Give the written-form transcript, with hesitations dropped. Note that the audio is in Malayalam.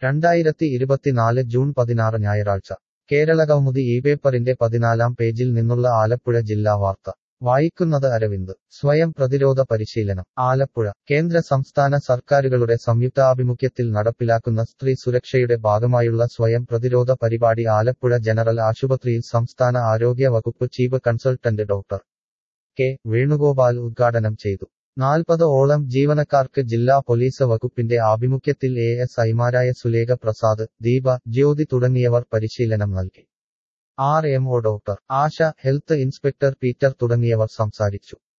2024 ജൂൺ 16 ഞായറാഴ്ച കേരളകൗമുദി ഈ പേപ്പറിന്റെ 14-ാം പേജിൽ നിന്നുള്ള ആലപ്പുഴ ജില്ലാ വാർത്ത വായിക്കുന്നത് അരവിന്ദ്. സ്വയം പ്രതിരോധ പരിശീലനം ആലപ്പുഴ. കേന്ദ്ര സംസ്ഥാന സർക്കാരുകളുടെ സംയുക്താഭിമുഖ്യത്തിൽ നടപ്പിലാക്കുന്ന സ്ത്രീ സുരക്ഷയുടെ ഭാഗമായുള്ള സ്വയം പ്രതിരോധ പരിപാടി ആലപ്പുഴ ജനറൽ ആശുപത്രിയിൽ സംസ്ഥാന ആരോഗ്യ വകുപ്പ് chief consultant doctor K. Venugopal ഉദ്ഘാടനം ചെയ്തു. 40-ഓളം ജീവനക്കാർക്ക് ജില്ലാ പോലീസ് വകുപ്പിന്റെ ആഭിമുഖ്യത്തിൽ ASIമാരായ സുലേഖ പ്രസാദ്, ദീപ, ജ്യോതി തുടങ്ങിയവർ പരിശീലനം നൽകി. RMO doctor Asha, health inspector Peter തുടങ്ങിയവർ സംസാരിച്ചു.